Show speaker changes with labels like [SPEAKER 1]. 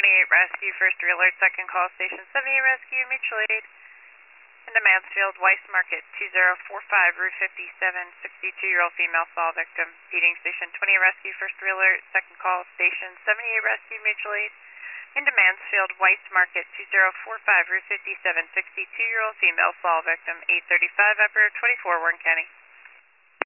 [SPEAKER 1] Rescue, first alert, second call, station 78 Rescue, mutual aid. Into Mansfield, Weiss Market, 2045, Route 57, 62-year-old female fall victim. Feeding station 20 Rescue, first alert, second call, station 78 Rescue, mutual aid. Into Mansfield, Weiss Market, 2045, Route 57, 62-year-old female fall victim, 835 Upper 24, Warren County.